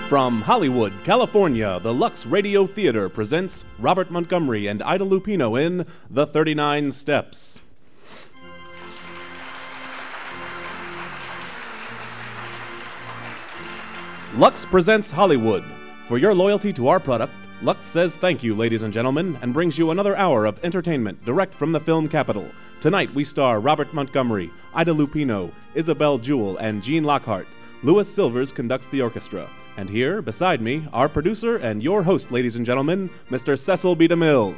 From Hollywood, California, the Lux Radio Theater presents Robert Montgomery and Ida Lupino in The 39 Steps. Lux presents Hollywood. For your loyalty to our product, Lux says thank you, ladies and gentlemen, and brings you another hour of entertainment direct from the film capital. Tonight we star Robert Montgomery, Ida Lupino, Isabel Jewell, and Gene Lockhart. Louis Silvers conducts the orchestra. And here, beside me, our producer and your host, ladies and gentlemen, Mr. Cecil B. DeMille.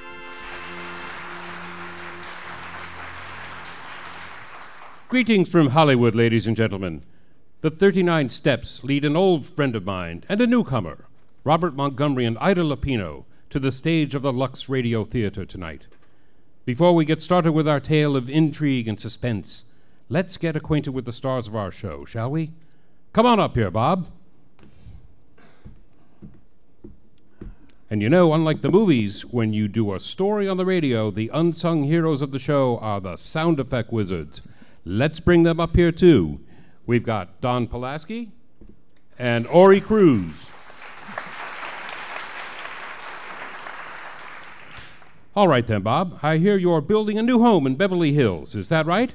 Greetings from Hollywood, ladies and gentlemen. The 39 Steps lead an old friend of mine and a newcomer, Robert Montgomery and Ida Lupino, to the stage of the Lux Radio Theater tonight. Before we get started with our tale of intrigue and suspense, let's get acquainted with the stars of our show, shall we? Come on up here, Bob. And you know, unlike the movies, when you do a story on the radio, the unsung heroes of the show are the sound effect wizards. Let's bring them up here, too. We've got Don Pulaski and Ori Cruz. All right then, Bob. I hear you're building a new home in Beverly Hills. Is that right?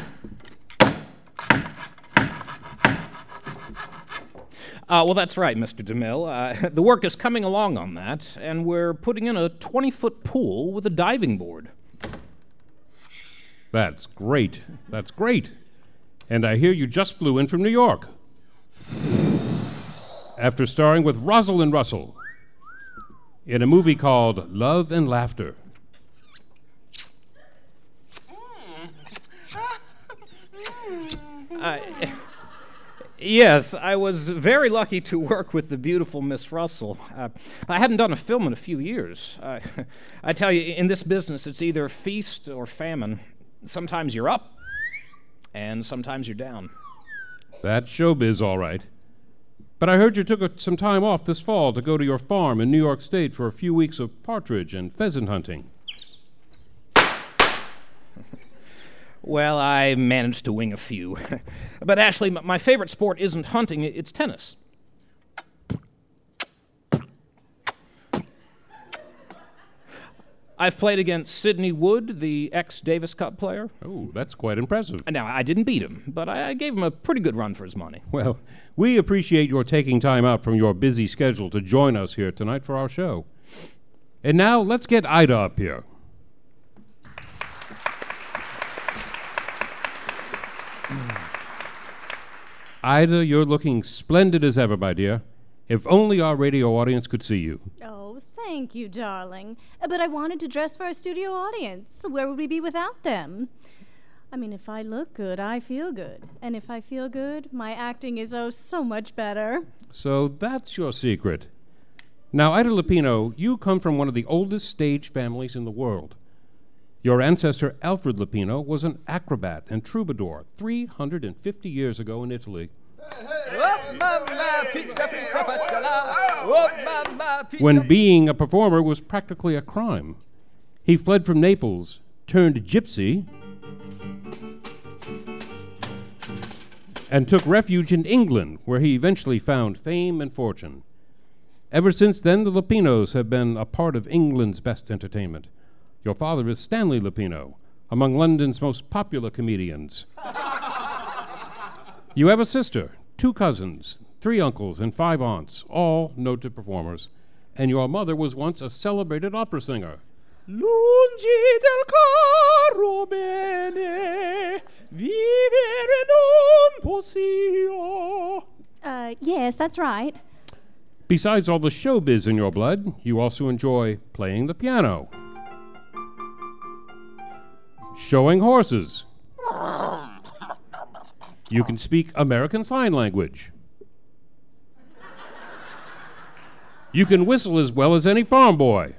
Well, that's right, Mr. DeMille. The work is coming along on that, and we're putting in a 20-foot pool with a diving board. That's great. That's great. And I hear you just flew in from New York. After starring with Rosalind Russell in a movie called Love and Laughter. Yes, I was very lucky to work with the beautiful Miss Russell. I hadn't done a film in a few years. I tell you, in this business, it's either feast or famine. Sometimes you're up, and sometimes you're down. That's showbiz, all right. But I heard you took some time off this fall to go to your farm in New York State for a few weeks of partridge and pheasant hunting. Well, I managed to wing a few. But Ashley, my favorite sport isn't hunting, it's tennis. I've played against Sidney Wood, the ex-Davis Cup player. Oh, that's quite impressive. Now, I didn't beat him, but I gave him a pretty good run for his money. Well, we appreciate your taking time out from your busy schedule to join us here tonight for our show. And now, let's get Ida up here. Ida, you're looking splendid as ever, my dear. If only our radio audience could see you. Oh, thank you, darling. But I wanted to dress for our studio audience. Where would we be without them? I mean, if I look good, I feel good. And if I feel good, my acting is oh so much better. So that's your secret. Now, Ida Lupino, you come from one of the oldest stage families in the world. Your ancestor, Alfred Lupino, was an acrobat and troubadour 350 years ago in Italy. When being a performer was practically a crime. He fled from Naples, turned gypsy, and took refuge in England, where he eventually found fame and fortune. Ever since then, the Lupinos have been a part of England's best entertainment. Your father is Stanley Lupino, among London's most popular comedians. You have a sister, 2 cousins, 3 uncles, and 5 aunts, all noted performers. And your mother was once a celebrated opera singer. Lungi del caro bene, vivere non poss'io. Yes, that's right. Besides all the showbiz in your blood, you also enjoy playing the piano, showing horses. You can speak American Sign Language. You can whistle as well as any farm boy.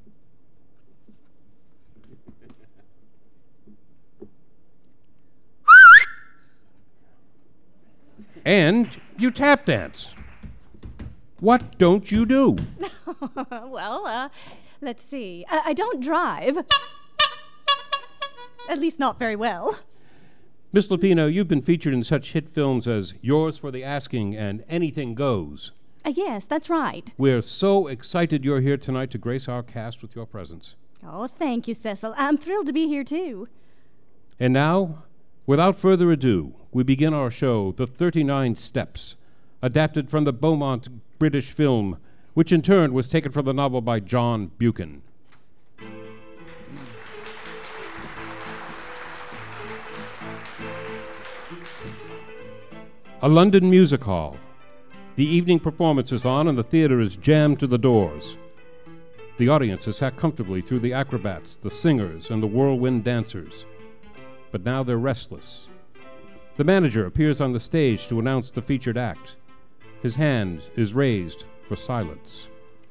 And you tap dance. What don't you do? Well, let's see. I don't drive. At least not very well. Miss Lupino, you've been featured in such hit films as Yours for the Asking and Anything Goes. Yes, that's right. We're so excited you're here tonight to grace our cast with your presence. Oh, thank you, Cecil. I'm thrilled to be here, too. And now, without further ado, we begin our show, The 39 Steps, adapted from the Beaumont British film, which in turn was taken from the novel by John Buchan. A London music hall. The evening performance is on and the theater is jammed to the doors. The audience has sat comfortably through the acrobats, the singers, and the whirlwind dancers. But now they're restless. The manager appears on the stage to announce the featured act. His hand is raised for silence.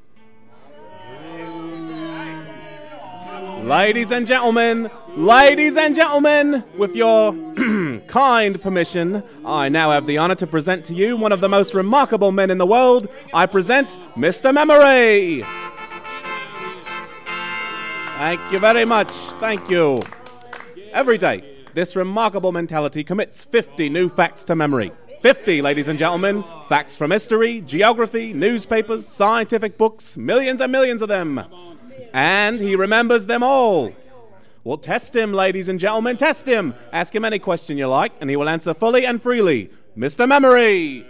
Ladies and gentlemen, with your kind permission, I now have the honor to present to you one of the most remarkable men in the world. I present Mr. Memory. Thank you very much. Thank you. Every day, this remarkable mentality commits 50 new facts to memory. 50, ladies and gentlemen. Facts from history, geography, newspapers, scientific books, millions and millions of them. And he remembers them all. Well, test him, ladies and gentlemen, test him. Ask him any question you like, and he will answer fully and freely. Mr. Memory.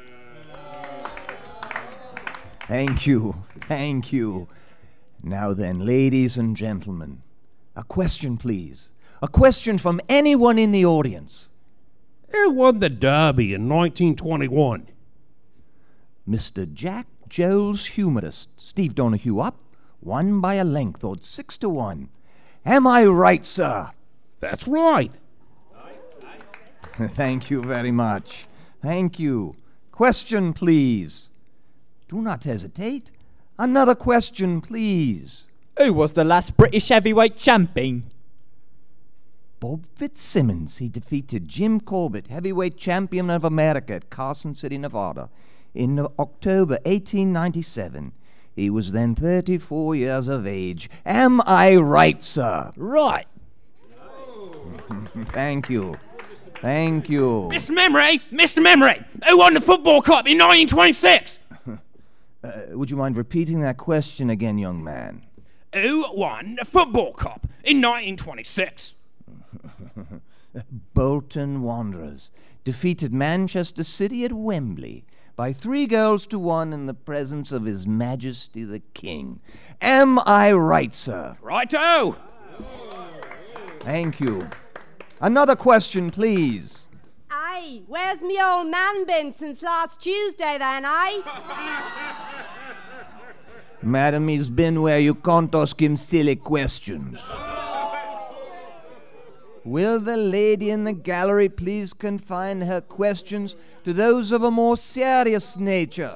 Thank you. Now then, ladies and gentlemen, a question, please. A question from anyone in the audience. Who won the Derby in 1921? Mr. Jack Joel's humorist, Steve Donahue up, won by a length, odds 6-1. Am I right, sir? That's right. Thank you very much. Thank you. Question, please. Do not hesitate. Another question, please. Who was the last British heavyweight champion? Bob Fitzsimmons. He defeated Jim Corbett, heavyweight champion of America at Carson City, Nevada, in October 1897. He was then 34 years of age. Am I right, sir? Right. Thank you. Mr. Memory, who won the football cup in 1926? Would you mind repeating that question again, young man? Who won the football cup in 1926? Bolton Wanderers defeated Manchester City at Wembley by 3-1 in the presence of His Majesty the King. Am I right, sir? Righto! Thank you. Another question, please. Aye, where's me old man been since last Tuesday then, aye? Madam, he's been where you can't ask him silly questions. Will the lady in the gallery please confine her questions to those of a more serious nature?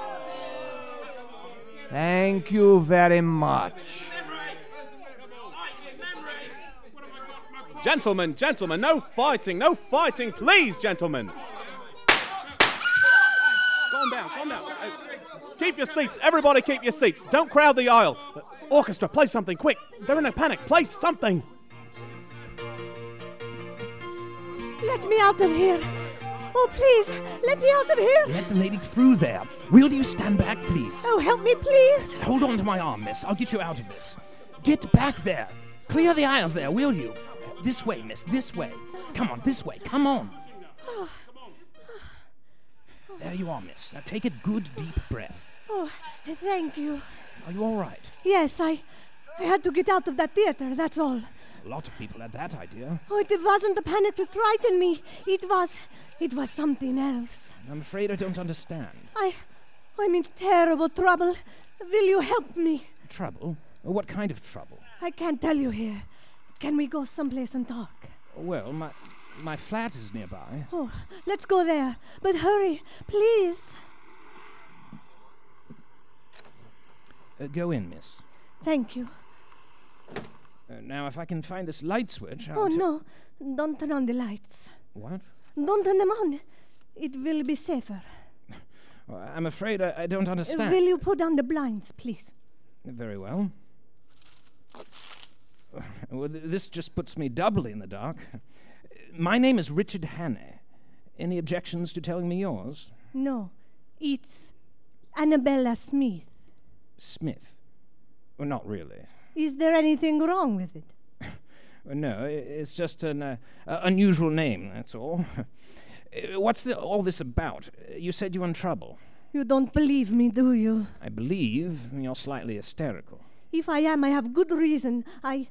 Thank you very much. Gentlemen, no fighting, please, gentlemen. Calm down. Keep your seats, everybody keep your seats. Don't crowd the aisle. Orchestra, play something, quick. They're in a panic, play something. Let me out of here. Oh, please, let me out of here. Let the lady through there. Will you stand back, please? Oh, help me, please. Hold on to my arm, miss. I'll get you out of this. Get back there. Clear the aisles there, will you? This way, miss, this way. Come on, this way, come on. There you are, miss. Now take a good, deep breath. Oh, thank you. Are you all right? Yes, I had to get out of that theater, that's all. A lot of people had that idea. Oh, it wasn't the panic that frightened me. It was something else. I'm afraid I don't understand. I'm in terrible trouble. Will you help me? Trouble? What kind of trouble? I can't tell you here. Can we go someplace and talk? Well, my flat is nearby. Oh, let's go there. But hurry, please. Go in, miss. Thank you. Now, if I can find this light switch, Oh, no. Don't turn on the lights. What? Don't turn them on. It will be safer. I'm afraid I don't understand. Will you put down the blinds, please? Very well. Well, this just puts me doubly in the dark. My name is Richard Hannay. Any objections to telling me yours? No. It's Annabella Smith. Smith? Well, not really. Is there anything wrong with it? No, it's just an unusual name, that's all. What's all this about? You said you were in trouble. You don't believe me, do you? I believe you're slightly hysterical. If I am, I have good reason. I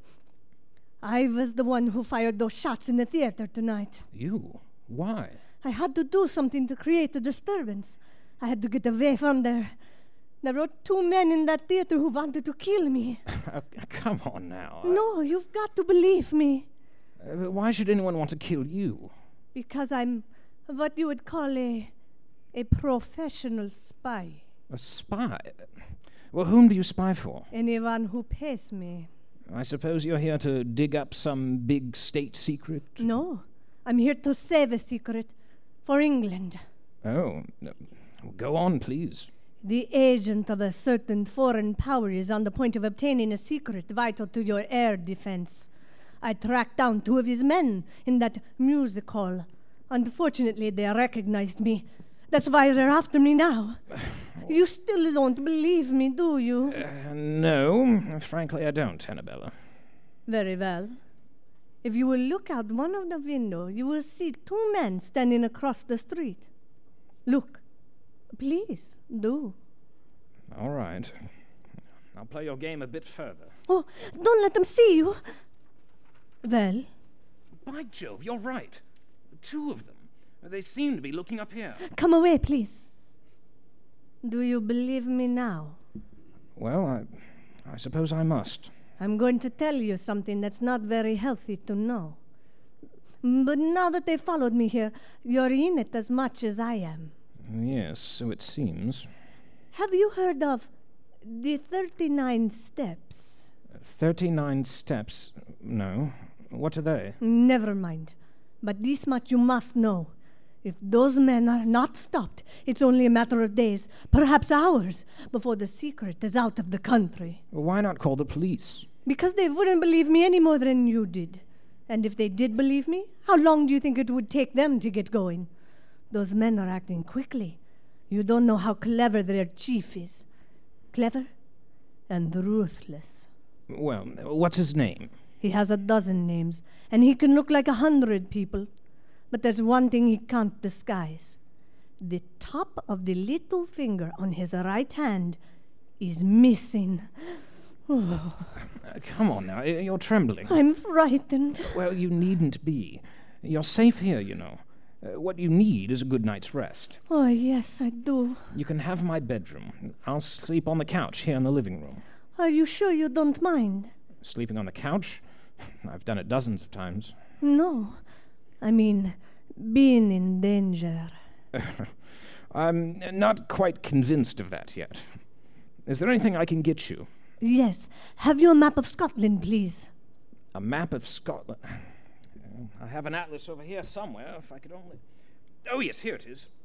was the one who fired those shots in the theater tonight. You? Why? I had to do something to create a disturbance. I had to get away from there. There were 2 men in that theater who wanted to kill me. Come on now. No, you've got to believe me. Why should anyone want to kill you? Because I'm what you would call a professional spy. A spy? Well, whom do you spy for? Anyone who pays me. I suppose you're here to dig up some big state secret? No, I'm here to save a secret for England. Oh, go on, please. The agent of a certain foreign power is on the point of obtaining a secret vital to your air defense. I tracked down 2 of his men in that music hall. Unfortunately, they recognized me. That's why they're after me now. You still don't believe me, do you? No, frankly I don't, Annabella. Very well. If you will look out one of the windows, you will see 2 men standing across the street. Look. Please, do. All right. I'll play your game a bit further. Oh, don't let them see you. Well? By Jove, you're right. 2 of them. They seem to be looking up here. Come away, please. Do you believe me now? Well, I suppose I must. I'm going to tell you something that's not very healthy to know. But now that they followed me here, you're in it as much as I am. Yes, so it seems. Have you heard of the 39 steps? 39 steps? No. What are they? Never mind. But this much you must know. If those men are not stopped, it's only a matter of days, perhaps hours, before the secret is out of the country. Why not call the police? Because they wouldn't believe me any more than you did. And if they did believe me, how long do you think it would take them to get going? Those men are acting quickly. You don't know how clever their chief is. Clever and ruthless. Well, what's his name? He has 12 names, and he can look like 100 people. But there's one thing he can't disguise. The top of the little finger on his right hand is missing. Come on now, you're trembling. I'm frightened. Well, you needn't be. You're safe here, you know. What you need is a good night's rest. Oh, yes, I do. You can have my bedroom. I'll sleep on the couch here in the living room. Are you sure you don't mind? Sleeping on the couch? I've done it dozens of times. No. I mean, being in danger. I'm not quite convinced of that yet. Is there anything I can get you? Yes. Have you a map of Scotland, please? A map of Scotland? I have an atlas over here somewhere, if I could only... Oh, yes, here it is.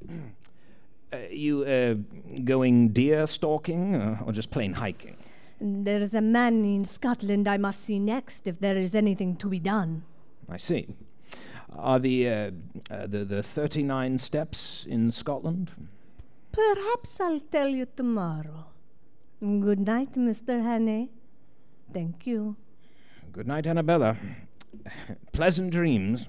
You going deer stalking or just plain hiking? There's a man in Scotland I must see next if there is anything to be done. I see. Are the 39 steps in Scotland? Perhaps I'll tell you tomorrow. Good night, Mr. Hannay. Thank you. Good night, Annabella. Pleasant dreams.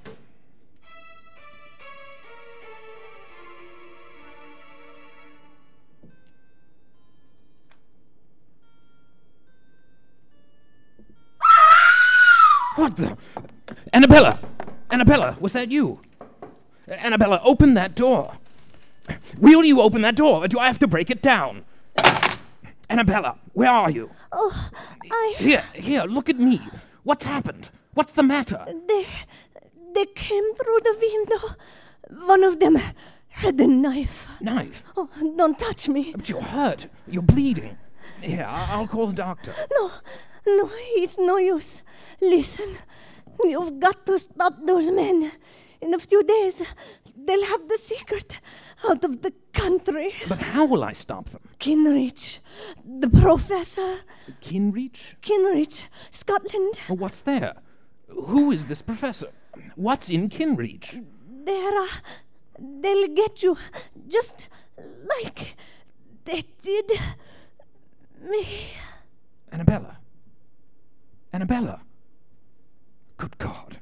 What the? Annabella! Annabella, was that you? Annabella, open that door. Will you open that door, or do I have to break it down? Annabella, where are you? Oh, Here, look at me. What's happened? What's the matter? They came through the window. One of them had a knife. Knife? Oh, don't touch me. But you're hurt. You're bleeding. Here, I'll call the doctor. No, it's no use. Listen, you've got to stop those men. In a few days, they'll have the secret out of the country. But how will I stop them? Kinrich, the professor. Kinrich? Kinrich, Scotland. Oh, what's there? Who is this professor? What's in Kinrich? They'll get you, just like They did me. Annabella. Annabella. Good God.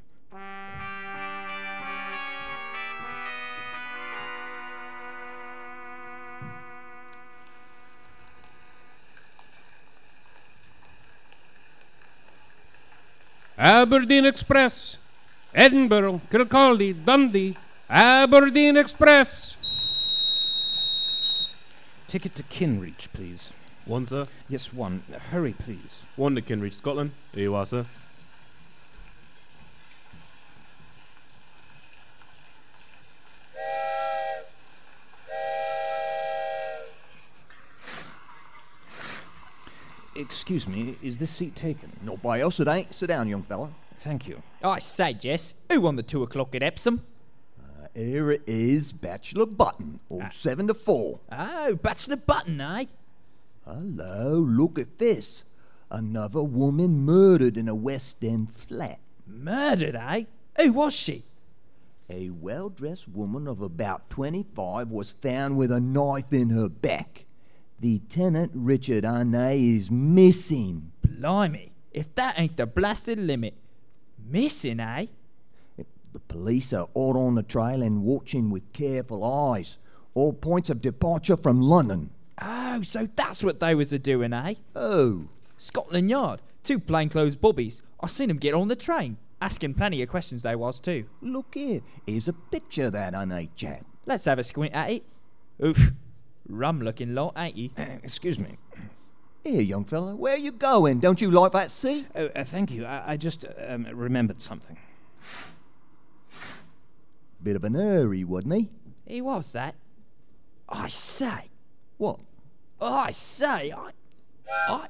Aberdeen Express, Edinburgh, Kilcaldy, Dundee, Aberdeen Express. Ticket to Kinreach, please. One, sir. Yes, one. Hurry, please. One to Kinreach, Scotland. Here you are, sir. Excuse me, is this seat taken? Not by us, it ain't. Sit down, young fella. Thank you. I say, Jess, who won the 2 o'clock at Epsom? Here it is, Bachelor Button, all 7 to 4. Oh, Bachelor Button, eh? Hello, look at this. Another woman murdered in a West End flat. Murdered, eh? Who was she? A well-dressed woman of about 25 was found with a knife in her back. Lieutenant Richard Hannay is missing. Blimey, if that ain't the blasted limit. Missing, eh? The police are hot on the trail and watching with careful eyes. All points of departure from London. Oh, so that's what they was a-doing, eh? Oh, Scotland Yard. 2 plainclothes bobbies. I seen 'em get on the train. Asking plenty of questions they was too. look here. Here's a picture of that Hannay chap. Let's have a squint at it. Oof. Rum-looking lot, ain't he? Excuse me. Here, young fella, where you going? Don't you like that seat? Oh, thank you. I just remembered something. Bit of an hurry, wasn't he? He was that. I say. What? I say. I...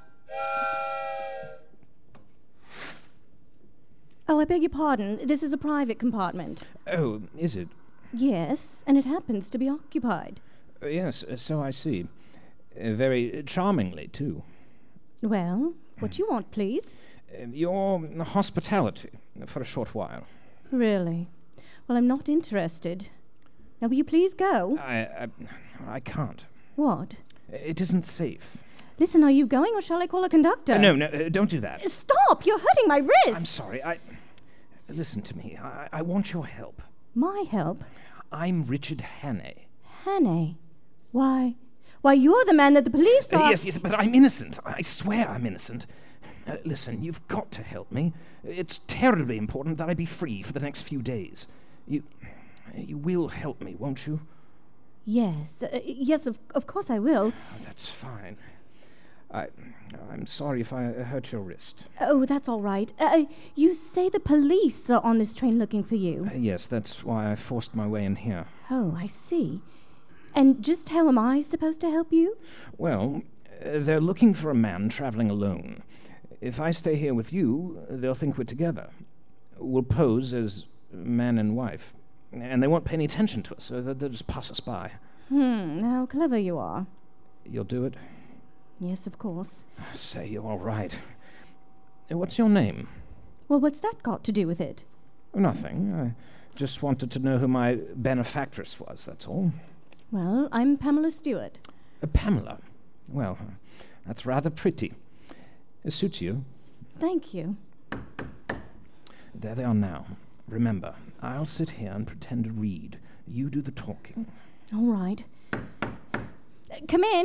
Oh, I beg your pardon. This is a private compartment. Oh, is it? Yes, and it happens to be occupied. Yes, so I see. Very charmingly, too. Well, what do you want, please? Your hospitality for a short while. Really? Well, I'm not interested. Now, will you please go? I can't. What? It isn't safe. Listen, are you going or shall I call a conductor? No, don't do that. Stop! You're hurting my wrist! I'm sorry. Listen to me. I want your help. My help? I'm Richard Hannay. Hannay? Why, you're the man that the police are... Yes, but I'm innocent. I swear I'm innocent. Listen, you've got to help me. It's terribly important that I be free for the next few days. You will help me, won't you? Yes, yes, of course I will. Oh, that's fine. I'm sorry if I hurt your wrist. Oh, that's all right. You say the police are on this train looking for you? Yes, that's why I forced my way in here. Oh, I see. And just how am I supposed to help you? Well, they're looking for a man traveling alone. If I stay here with you, they'll think we're together. We'll pose as man and wife. And they won't pay any attention to us, so they'll just pass us by. How clever you are. You'll do it? Yes, of course. Say, you're all right. What's your name? Well, what's that got to do with it? Nothing. I just wanted to know who my benefactress was, that's all. Well, I'm Pamela Stewart. Pamela? Well, that's rather pretty. It suits you. Thank you. There they are now. Remember, I'll sit here and pretend to read. You do the talking. All right. Come in.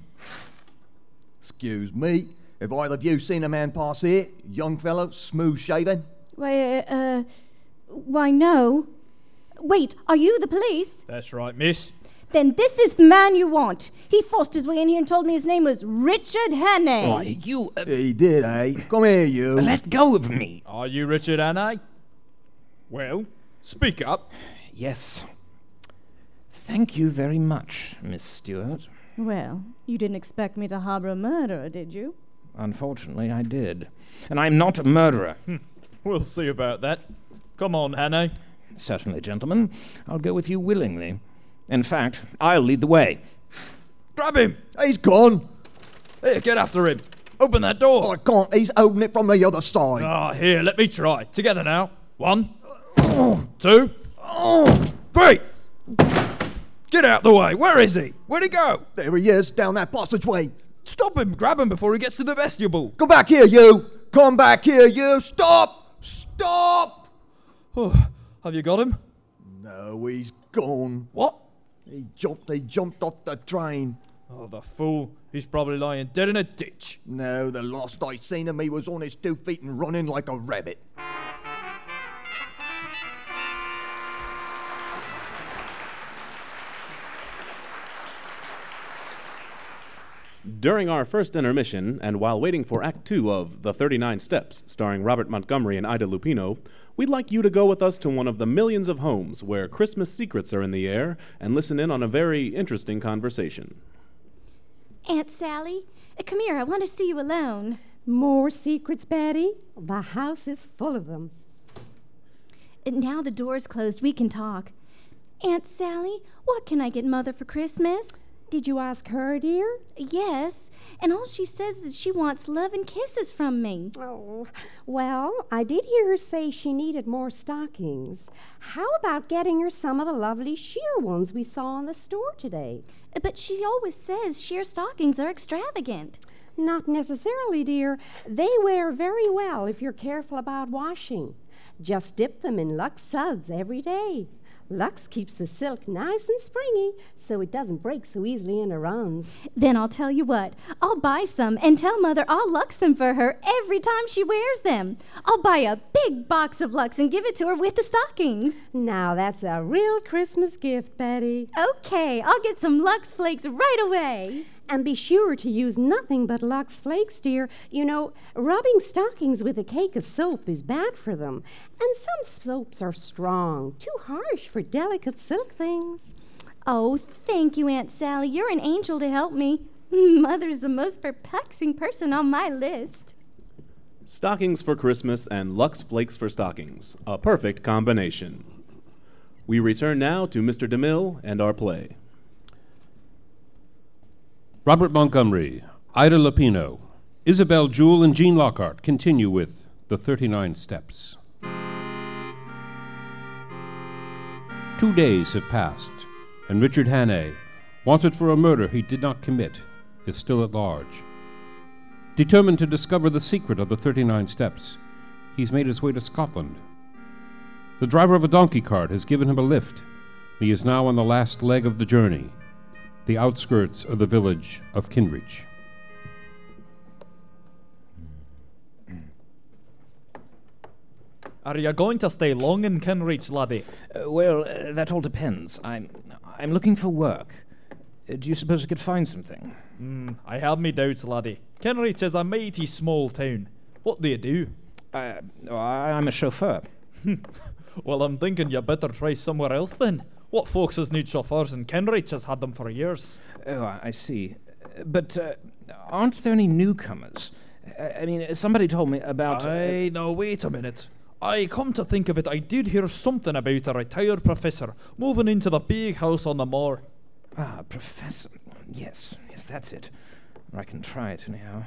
Excuse me. Have either of you seen a man pass here? Young fellow, smooth shaven? Why, no. Wait, are you the police? That's right, miss. Then this is the man you want. He forced his way in here and told me his name was Richard Hannay. Why, you... He did, eh? Come here, you. let go of me. Are you Richard Hannay? Well, speak up. Yes. Thank you very much, Miss Stewart. Well, you didn't expect me to harbor a murderer, did you? Unfortunately, I did. And I'm not a murderer. We'll see about that. Come on, Hannay. Certainly, gentlemen. I'll go with you willingly. In fact, I'll lead the way. Grab him! He's gone. Here, get after him. Open that door. I can't. He's holding it from the other side. Ah, here, let me try. Together now. 1, 2, 3. Get out the way! Where is he? Where'd he go? There he is, down that passageway. Stop him! Grab him before he gets to the vestibule! Come back here, you! Come back here, you! Stop! Stop! Oh, have you got him? No, he's gone. What? He jumped off the train. Oh, the fool. He's probably lying dead in a ditch. No, the last I seen him, he was on his 2 feet and running like a rabbit. During our first intermission, and while waiting for Act 2 of The 39 Steps, starring Robert Montgomery and Ida Lupino, we'd like you to go with us to one of the millions of homes where Christmas secrets are in the air and listen in on a very interesting conversation. Aunt Sally, come here. I want to see you alone. More secrets, Betty? The house is full of them. Now the door's closed, we can talk. Aunt Sally, what can I get Mother for Christmas? Did you ask her, dear? Yes, and all she says is she wants love and kisses from me. Oh, well, I did hear her say she needed more stockings. How about getting her some of the lovely sheer ones we saw in the store today? But she always says sheer stockings are extravagant. Not necessarily, dear. They wear very well if you're careful about washing. Just dip them in Lux suds every day. Lux keeps the silk nice and springy so it doesn't break so easily in the runs. Then I'll tell you what. I'll buy some and tell Mother I'll Lux them for her every time she wears them. I'll buy a big box of Lux and give it to her with the stockings. Now that's a real Christmas gift, Betty. Okay, I'll get some Lux Flakes right away. And be sure to use nothing but Lux Flakes, dear. You know, rubbing stockings with a cake of soap is bad for them. And some soaps are strong, too harsh for delicate silk things. Oh, thank you, Aunt Sally. You're an angel to help me. Mother's the most perplexing person on my list. Stockings for Christmas and Lux Flakes for stockings. A perfect combination. We return now to Mr. DeMille and our play. Robert Montgomery, Ida Lupino, Isabel Jewell, and Jean Lockhart continue with The 39 Steps. 2 days have passed, and Richard Hannay, wanted for a murder he did not commit, is still at large. Determined to discover the secret of the 39 Steps, he's made his way to Scotland. The driver of a donkey cart has given him a lift. He is now on the last leg of the journey, the outskirts of the village of Kinreach. Are you going to stay long in Kinreach, laddie? Well, that all depends. I'm looking for work. Do you suppose I could find something? I have me doubts, laddie. Kinreach is a mighty small town. What do you do? I'm a chauffeur. Well, I'm thinking you better try somewhere else then. What folks has need chauffeurs in Kinreach has had them for years. Oh, I see. But aren't there any newcomers? I mean, somebody told me about... Aye, now wait a minute. I come to think of it, I did hear something about a retired professor moving into the big house on the moor. Ah, professor. Yes, that's it. I can try it anyhow.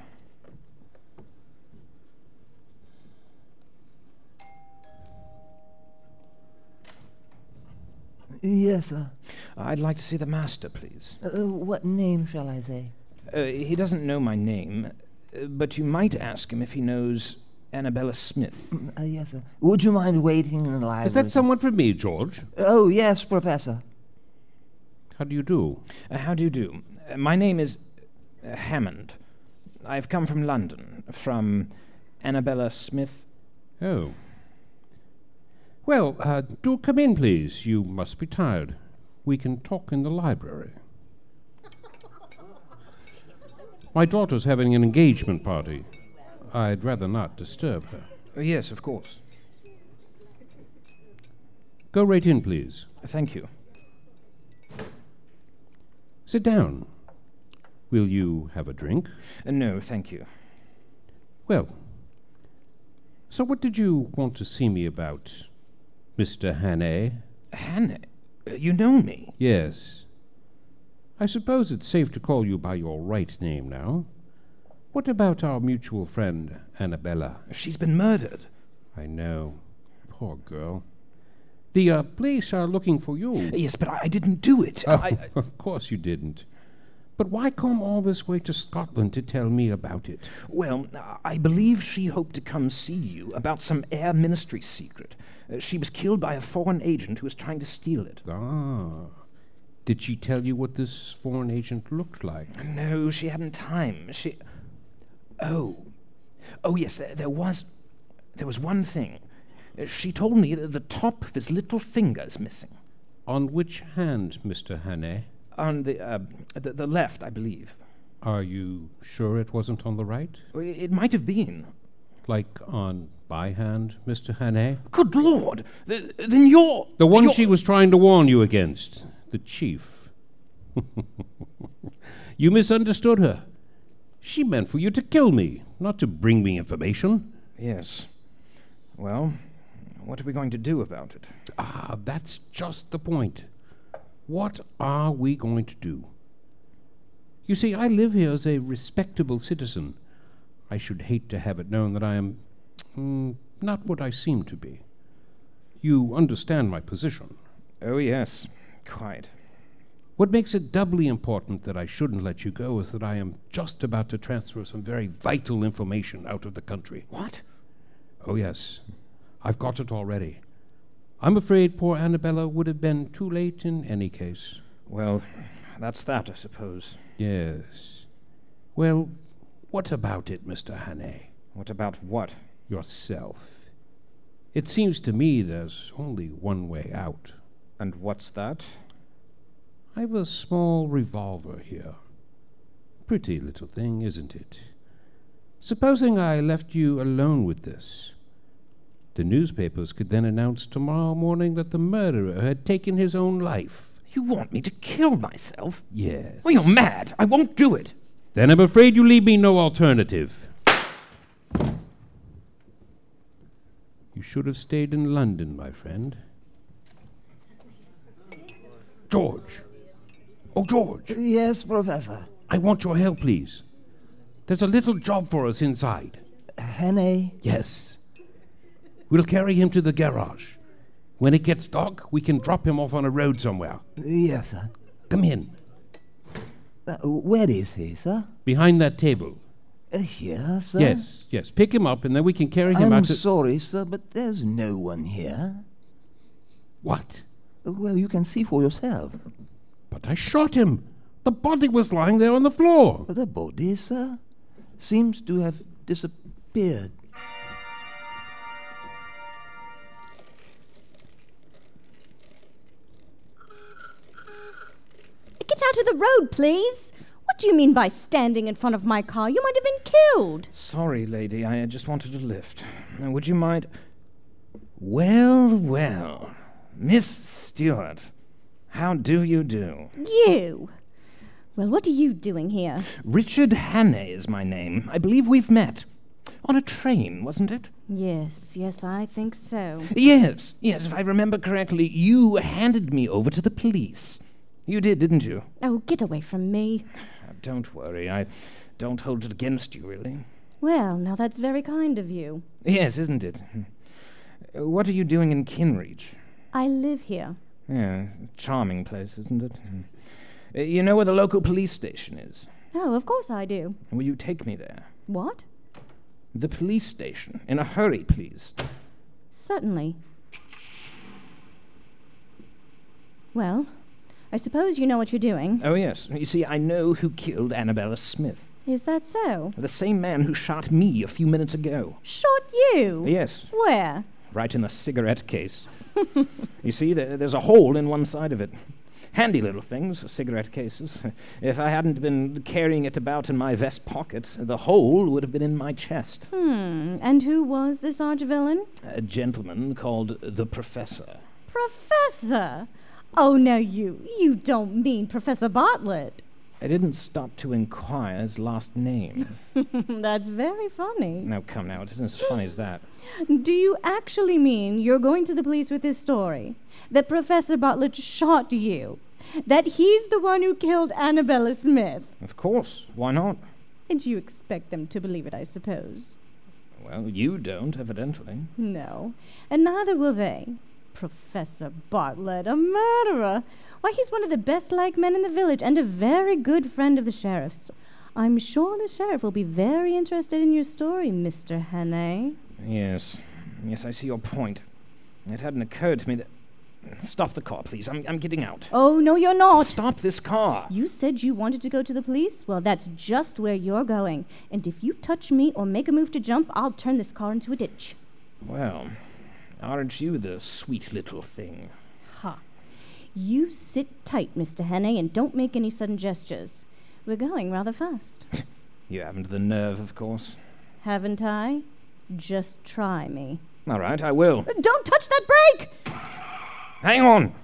Yes, sir. I'd like to see the master, please. What name shall I say? He doesn't know my name, but you might ask him if he knows Annabella Smith. Yes, sir. Would you mind waiting in the library? Is that someone for me, George? Oh, yes, Professor. How do you do? How do you do? My name is Hammond. I've come from London, from Annabella Smith. Oh. Well, do come in, please. You must be tired. We can talk in the library. My daughter's having an engagement party. I'd rather not disturb her. Yes, of course. Go right in, please. Thank you. Sit down. Will you have a drink? No, thank you. Well, so what did you want to see me about, Mr. Hannay? Hannay? You know me? Yes. I suppose it's safe to call you by your right name now. What about our mutual friend, Annabella? She's been murdered. I know. Poor girl. The police are looking for you. Yes, but I didn't do it. Of course you didn't. But why come all this way to Scotland to tell me about it? Well, I believe she hoped to come see you about some Air Ministry secret. She was killed by a foreign agent who was trying to steal it. Ah. Did she tell you what this foreign agent looked like? No, she hadn't time. Oh, yes, there was one thing. She told me that the top of his little finger is missing. On which hand, Mr. Hannay? On the left, I believe. Are you sure it wasn't on the right? It might have been. Like on my hand, Mr. Hannay? Good Lord! Then you're... The one she was trying to warn you against. The chief. You misunderstood her. She meant for you to kill me, not to bring me information. Yes. Well, what are we going to do about it? Ah, that's just the point. What are we going to do? You see, I live here as a respectable citizen. I should hate to have it known that I am not what I seem to be. You understand my position. Oh, yes, quite. What makes it doubly important that I shouldn't let you go is that I am just about to transfer some very vital information out of the country. What? Oh, yes. I've got it already. I'm afraid poor Annabella would have been too late in any case. Well, that's that, I suppose. Yes. Well, what about it, Mr. Hannay? What about what? Yourself. It seems to me there's only one way out. And what's that? I've a small revolver here. Pretty little thing, isn't it? Supposing I left you alone with this. The newspapers could then announce tomorrow morning that the murderer had taken his own life. You want me to kill myself? Yes. Well, you're mad. I won't do it. Then I'm afraid you leave me no alternative. You should have stayed in London, my friend. George. Oh, George. Yes, Professor. I want your help, please. There's a little job for us inside. Hannay? Yes. We'll carry him to the garage. When it gets dark, we can drop him off on a road somewhere. Yes, sir. Come in. Where is he, sir? Behind that table. Here, sir? Yes. Pick him up, and then we can carry him out I'm to... sorry, sir, but there's no one here. What? Well, you can see for yourself. But I shot him. The body was lying there on the floor. The body, sir, seems to have disappeared. Get out of the road, please. What do you mean by standing in front of my car? You might have been killed. Sorry, lady. I just wanted a lift. Would you mind... Well. Miss Stewart. How do you do? You? Well, what are you doing here? Richard Hannay is my name. I believe we've met. On a train, wasn't it? Yes, I think so. Yes, if I remember correctly, you handed me over to the police. You did, didn't you? Oh, get away from me. Don't worry. I don't hold it against you, really. Well, now that's very kind of you. Yes, isn't it? What are you doing in Kinreach? I live here. Yeah, charming place, isn't it? You know where the local police station is? Oh, of course I do. Will you take me there? What? The police station. In a hurry, please. Certainly. Well, I suppose you know what you're doing. Oh, yes. You see, I know who killed Annabella Smith. Is that so? The same man who shot me a few minutes ago. Shot you? Yes. Where? Right in the cigarette case. You see, there's a hole in one side of it. Handy little things, cigarette cases. If I hadn't been carrying it about in my vest pocket, the hole would have been in my chest. And who was this arch-villain? A gentleman called the Professor. Professor? Oh, no, you don't mean Professor Bartlett. I didn't stop to inquire his last name. That's very funny. Now, come now, it isn't as funny as that. Do you actually mean you're going to the police with this story? That Professor Bartlett shot you? That he's the one who killed Annabella Smith? Of course, why not? And you expect them to believe it, I suppose? Well, you don't, evidently. No, and neither will they. Professor Bartlett, a murderer. Why, he's one of the best-liked men in the village and a very good friend of the sheriff's. I'm sure the sheriff will be very interested in your story, Mr. Hannay. Yes, I see your point. It hadn't occurred to me that... Stop the car, please. I'm getting out. Oh, no, you're not. Stop this car. You said you wanted to go to the police? Well, that's just where you're going. And if you touch me or make a move to jump, I'll turn this car into a ditch. Well, aren't you the sweet little thing? Ha. You sit tight, Mr. Hannay, and don't make any sudden gestures. We're going rather fast. You haven't the nerve, of course. Haven't I? Just try me. All right, I will. Don't touch that brake! Hang on!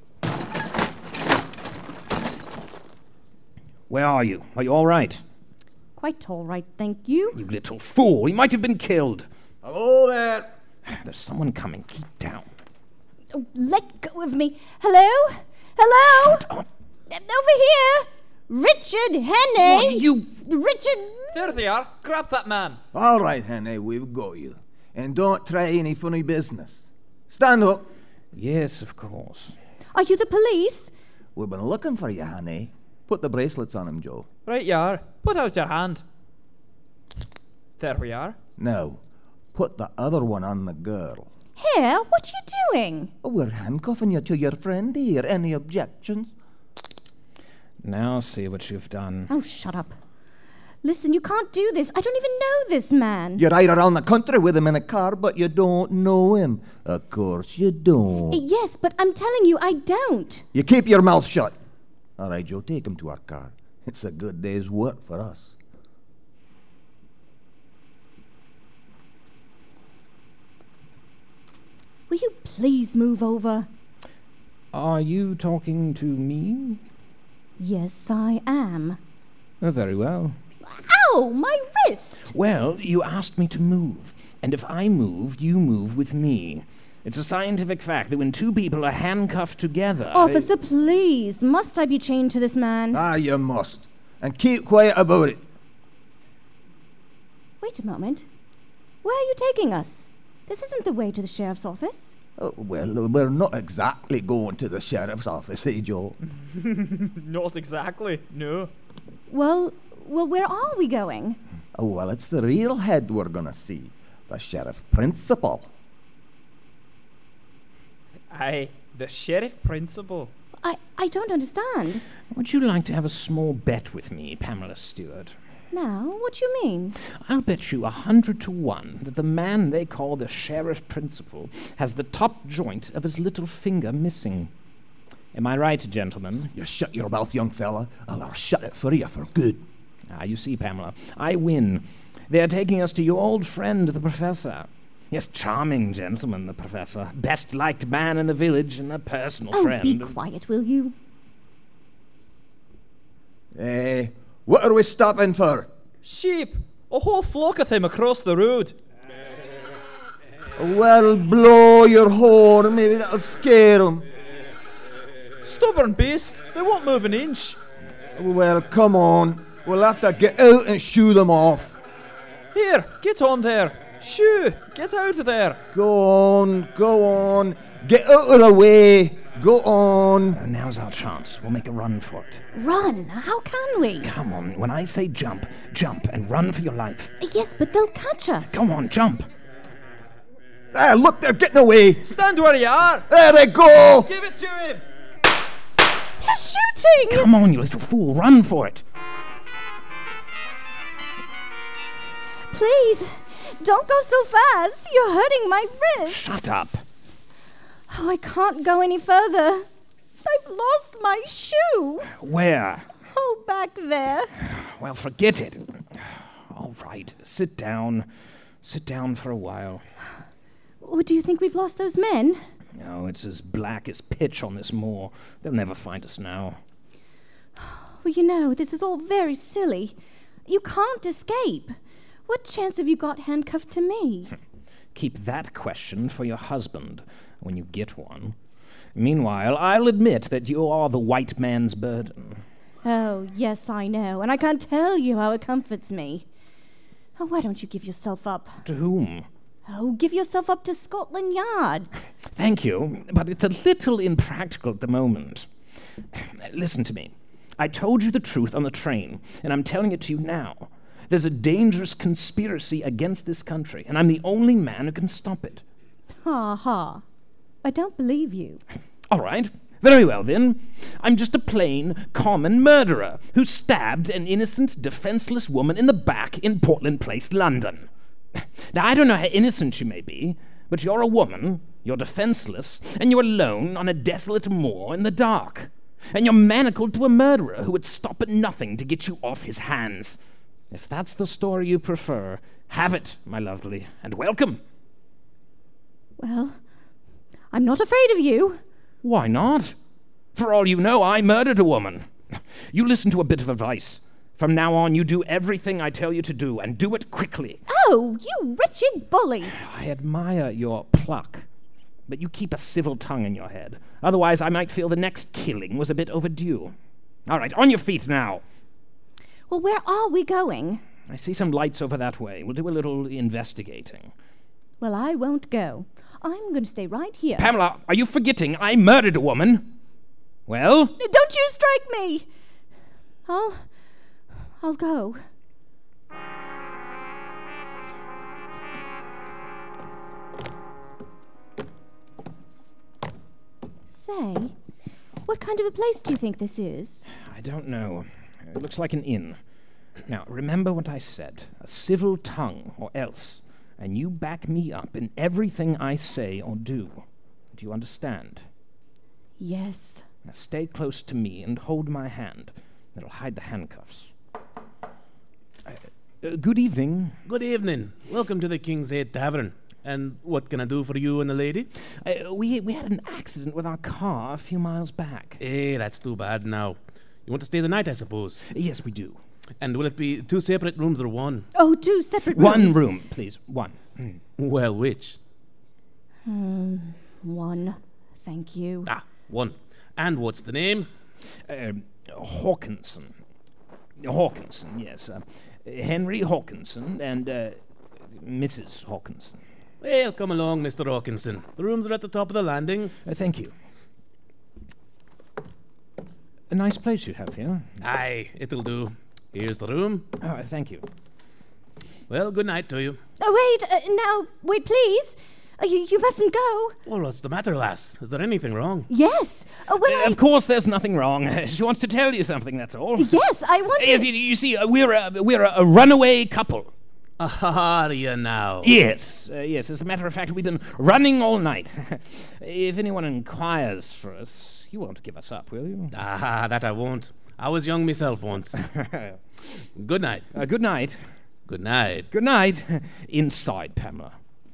Where are you? Are you all right? Quite all right, thank you. You little fool! You might have been killed. Hello there. There's someone coming. Keep down. Oh, let go of me. Hello? Hello? Shut up. Over here! Richard Hannay! What, you... Richard... There they are. Grab that man. All right, Hannay, we've got you. And don't try any funny business. Stand up. Yes, of course. Are you the police? We've been looking for you, Hannay. Put the bracelets on him, Joe. Right you are. Put out your hand. There we are. Now, put the other one on the girl. Here? What you doing? Oh, we're handcuffing you to your friend here. Any objections? Now see what you've done. Oh, shut up. Listen, you can't do this. I don't even know this man. You ride around the country with him in a car, but you don't know him. Of course you don't. Yes, but I'm telling you, I don't. You keep your mouth shut. All right, Joe, take him to our car. It's a good day's work for us. Will you please move over? Are you talking to me? Yes, I am. Oh, very well. Ow, my wrist! Well, you asked me to move, and if I move, you move with me. It's a scientific fact that when two people are handcuffed together... Officer, please, must I be chained to this man? Ah, you must. And keep quiet about it. Wait a moment. Where are you taking us? This isn't the way to the sheriff's office. Oh, well, we're not exactly going to the sheriff's office, eh, Joe? Not exactly, no. Well, where are we going? Oh, well, it's the real head we're going to see. The sheriff principal. Aye, the sheriff principal. I don't understand. Would you like to have a small bet with me, Pamela Stewart? Now, what do you mean? I'll bet you 100 to 1 that the man they call the sheriff principal has the top joint of his little finger missing. Am I right, gentlemen? You shut your mouth, young fella, and I'll shut it for you for good. Ah, you see, Pamela, I win. They're taking us to your old friend, the professor. Yes, charming gentleman, the professor. Best-liked man in the village and a personal friend. Be quiet, will you? What are we stopping for? Sheep. A whole flock of them across the road. Well, blow your horn. Maybe that'll scare them. Stubborn beast. They won't move an inch. Well, come on. We'll have to get out and shoo them off. Here, get on there. Shoo, get out of there. Go on. Get out of the way. Go on. Now's our chance. We'll make a run for it. Run? How can we? Come on, when I say jump, jump and run for your life. Yes, but they'll catch us. Come on, jump. Ah, look, they're getting away. Stand where you are. There they go. Give it to him. They're shooting. Come on, you little fool, run for it. Please, don't go so fast. You're hurting my wrist. Shut up. Oh, I can't go any further. I've lost my shoe. Where? Oh, back there. Well, forget it. All right, sit down. Sit down for a while. Oh, do you think we've lost those men? No, it's as black as pitch on this moor. They'll never find us now. Well, you know, this is all very silly. You can't escape. What chance have you got handcuffed to me? Keep that question for your husband when you get one. Meanwhile, I'll admit that you are the white man's burden. Oh, yes, I know, and I can't tell you how it comforts me. Oh, why don't you give yourself up? To whom? Oh, give yourself up to Scotland Yard. Thank you, but it's a little impractical at the moment. Listen to me. I told you the truth on the train, and I'm telling it to you now. There's a dangerous conspiracy against this country, and I'm the only man who can stop it. Ha ha. I don't believe you. All right. Very well, then. I'm just a plain, common murderer who stabbed an innocent, defenseless woman in the back in Portland Place, London. Now, I don't know how innocent you may be, but you're a woman, you're defenseless, and you're alone on a desolate moor in the dark. And you're manacled to a murderer who would stop at nothing to get you off his hands. If that's the story you prefer, have it, my lovely, and welcome. Well, I'm not afraid of you. Why not? For all you know, I murdered a woman. You listen to a bit of advice. From now on, you do everything I tell you to do, and do it quickly. Oh, you wretched bully. I admire your pluck, but you keep a civil tongue in your head. Otherwise, I might feel the next killing was a bit overdue. All right, on your feet now. Well, where are we going? I see some lights over that way. We'll do a little investigating. Well, I won't go. I'm going to stay right here. Pamela, are you forgetting I murdered a woman? Well? Don't you strike me! I'll go. Say, what kind of a place do you think this is? I don't know. It looks like an inn. Now, remember what I said. A civil tongue, or else. And you back me up in everything I say or do. Do you understand? Yes. Now stay close to me and hold my hand. That'll hide the handcuffs. Good evening. Good evening. Welcome to the King's Head Tavern. And what can I do for you and the lady? We had an accident with our car a few miles back. That's too bad now. You want to stay the night, I suppose? Yes, we do. And will it be 2 separate rooms or one? Oh, 2 separate rooms. One room, please. One. Well, which? One. Thank you. One. And what's the name? Hawkinson. Hawkinson, yes. Henry Hawkinson and Mrs. Hawkinson. Well, come along, Mr. Hawkinson. The rooms are at the top of the landing. Thank you. A nice place you have here. Aye, it'll do. Here's the room. Oh, thank you. Well, good night to you. Oh, wait, please. You mustn't go. Well, what's the matter, lass? Is there anything wrong? Yes. Of course there's nothing wrong. She wants to tell you something, that's all. Yes, I want to... Yes, you see, we're a runaway couple. Are you now? Yes. As a matter of fact, we've been running all night. If anyone inquires for us, you won't give us up, will you? That I won't. I was young myself once. Good night. Good night. Good night. Good night. Inside, Pamela.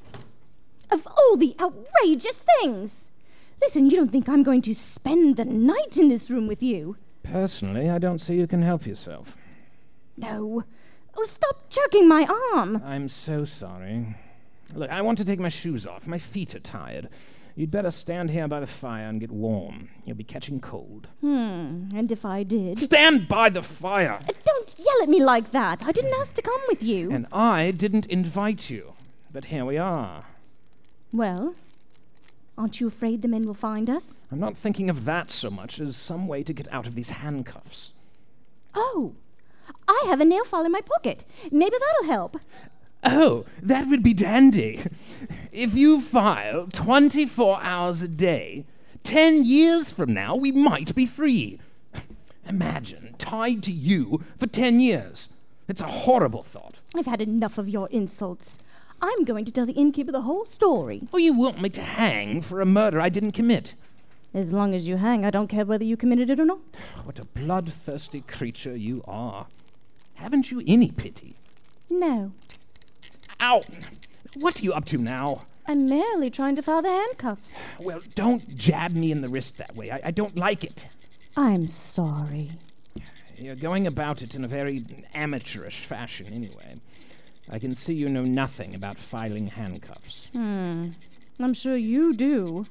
Of all the outrageous things! Listen, you don't think I'm going to spend the night in this room with you? Personally, I don't see you can help yourself. No. Oh, stop jerking my arm. I'm so sorry. Look, I want to take my shoes off. My feet are tired. You'd better stand here by the fire and get warm. You'll be catching cold. And if I did... Stand by the fire! Don't yell at me like that. I didn't ask to come with you. And I didn't invite you. But here we are. Well, aren't you afraid the men will find us? I'm not thinking of that so much as some way to get out of these handcuffs. Oh, I have a nail file in my pocket. Maybe that'll help. Oh, that would be dandy. If you file 24 hours a day, 10 years from now, we might be free. Imagine, tied to you for 10 years. It's a horrible thought. I've had enough of your insults. I'm going to tell the innkeeper the whole story. Oh, you want me to hang for a murder I didn't commit? As long as you hang, I don't care whether you committed it or not. What a bloodthirsty creature you are. Haven't you any pity? No. Ow! What are you up to now? I'm merely trying to file the handcuffs. Well, don't jab me in the wrist that way. I don't like it. I'm sorry. You're going about it in a very amateurish fashion anyway. I can see you know nothing about filing handcuffs. I'm sure you do.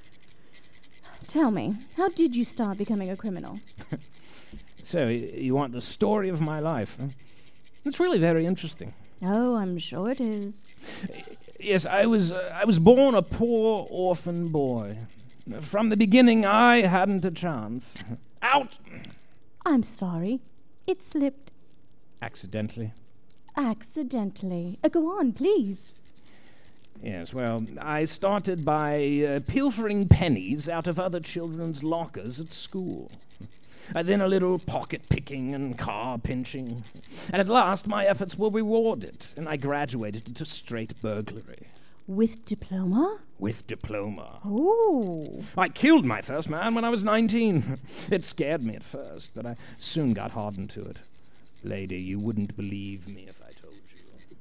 Tell me, how did you start becoming a criminal? So, you want the story of my life? Huh? It's really very interesting. Oh, I'm sure it is. Yes, I was born a poor orphan boy. From the beginning, I hadn't a chance. Out! I'm sorry. It slipped. Accidentally. Accidentally. Go on, please. Yes, well, I started by pilfering pennies out of other children's lockers at school. Then a little pocket picking and car pinching. And at last, my efforts were rewarded, and I graduated into straight burglary. With diploma? With diploma. Ooh. I killed my first man when I was 19. It scared me at first, but I soon got hardened to it. Lady, you wouldn't believe me if I told you.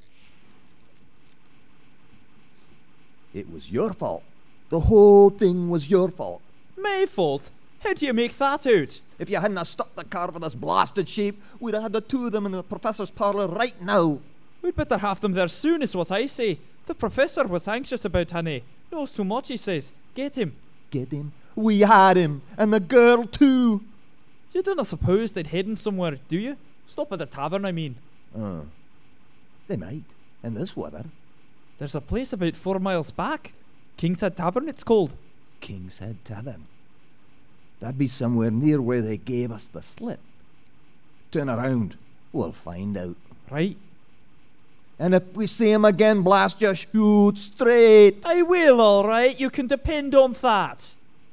It was your fault. The whole thing was your fault. My fault? How do you make that out? If you hadn't have stopped the car for this blasted sheep, we'd have had the two of them in the professor's parlour right now. We'd better have them there soon, is what I say. The professor was anxious about Honey. Knows too much, he says. Get him. Get him? We had him. And the girl, too. You don't suppose they'd hidden somewhere, do you? Stop at the tavern, I mean. They might. In this weather. There's a place about 4 miles back. King's Head Tavern, it's called. King's Head Tavern. That'd be somewhere near where they gave us the slip. Turn around. We'll find out. Right. And if we see him again, blast you, shoot straight. I will, all right. You can depend on that.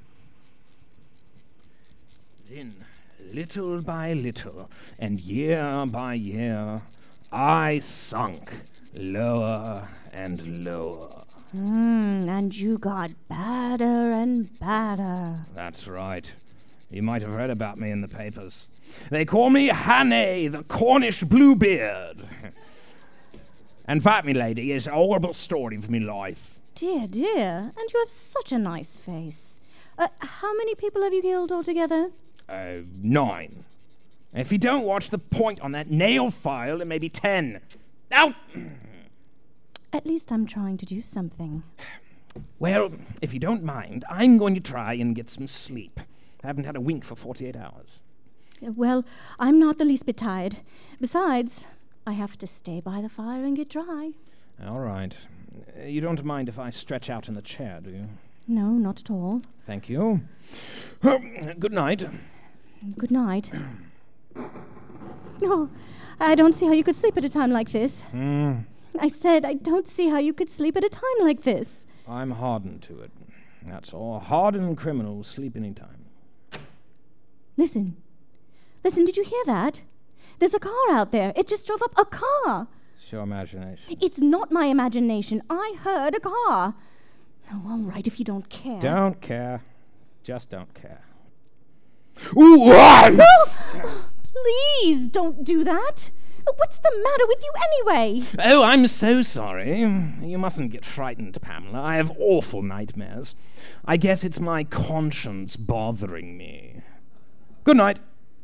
Then, little by little, and year by year, I sunk lower and lower. And you got badder and badder. That's right. You might have read about me in the papers. They call me Hannay, the Cornish Bluebeard. And that, me lady, is a horrible story of me life. Dear, dear. And you have such a nice face. How many people have you killed altogether? 9. If you don't watch the point on that nail file, it may be 10. Out! At least I'm trying to do something. Well, if you don't mind, I'm going to try and get some sleep. I haven't had a wink for 48 hours. Well, I'm not the least bit tired. Besides, I have to stay by the fire and get dry. All right. You don't mind if I stretch out in the chair, do you? No, not at all. Thank you. Good night. Good night. Oh, I don't see how you could sleep at a time like this. I said I don't see how you could sleep at a time like this. I'm hardened to it. That's all. Hardened criminals sleep any time. Listen. Listen, did you hear that? There's a car out there. It just drove up a car. It's your imagination. It's not my imagination. I heard a car. Oh, all right, if you don't care. Don't care. Just don't care. Ooh! No! Please don't do that. What's the matter with you anyway? Oh, I'm so sorry. You mustn't get frightened, Pamela. I have awful nightmares. I guess it's my conscience bothering me. Good night.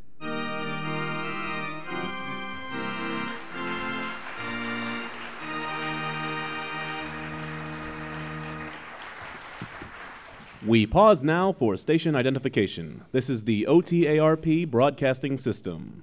We pause now for station identification. This is the OTARP Broadcasting System.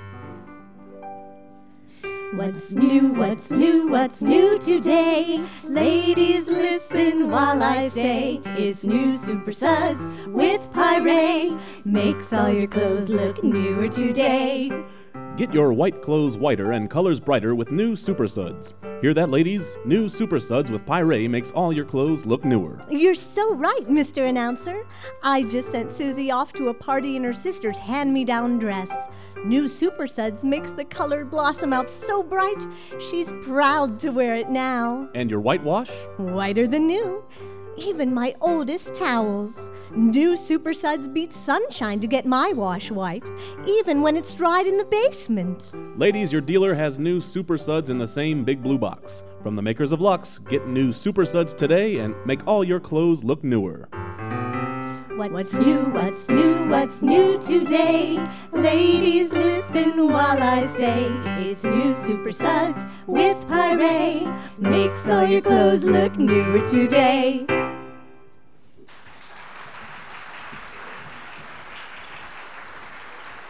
What's new, what's new, what's new today? Ladies, listen while I say it's new Super Suds with Pyrene. Makes all your clothes look newer today. Get your white clothes whiter and colors brighter with new Super Suds. Hear that, ladies? New Super Suds with Pyrene makes all your clothes look newer. You're so right, Mr. Announcer. I just sent Susie off to a party in her sister's hand-me-down dress. New Super Suds makes the color blossom out so bright, she's proud to wear it now. And your whitewash? Whiter than new. Even my oldest towels. New Super Suds beat sunshine to get my wash white, even when it's dried in the basement. Ladies, your dealer has new Super Suds in the same big blue box. From the makers of Lux, get new Super Suds today and make all your clothes look newer. What's new, what's new, what's new today? Ladies, listen while I say it's new Super Suds with Pyrene. Makes all your clothes look newer today.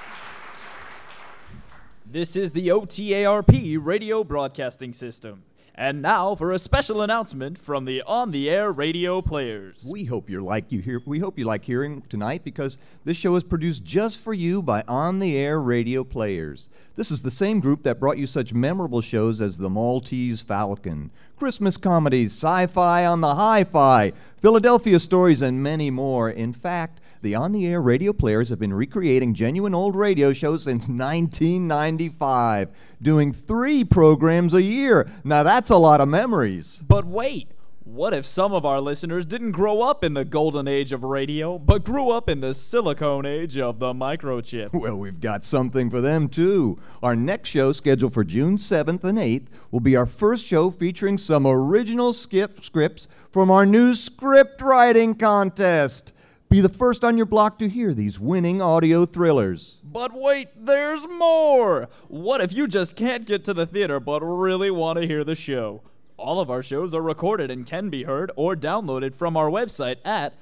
This is the OTARP Radio Broadcasting System. And now for a special announcement from the on-the-air radio players. We hope you like hearing tonight because this show is produced just for you by on-the-air radio players. This is the same group that brought you such memorable shows as The Maltese Falcon, Christmas comedies, Sci-Fi on the Hi-Fi, Philadelphia Stories, and many more. In fact, the on-the-air radio players have been recreating genuine old radio shows since 1995, doing 3 programs a year. Now that's a lot of memories. But wait, what if some of our listeners didn't grow up in the golden age of radio, but grew up in the silicone age of the microchip? Well, we've got something for them, too. Our next show, scheduled for June 7th and 8th, will be our first show featuring some original scripts from our new script writing contest. Be the first on your block to hear these winning audio thrillers. But wait, there's more! What if you just can't get to the theater but really want to hear the show? All of our shows are recorded and can be heard or downloaded from our website at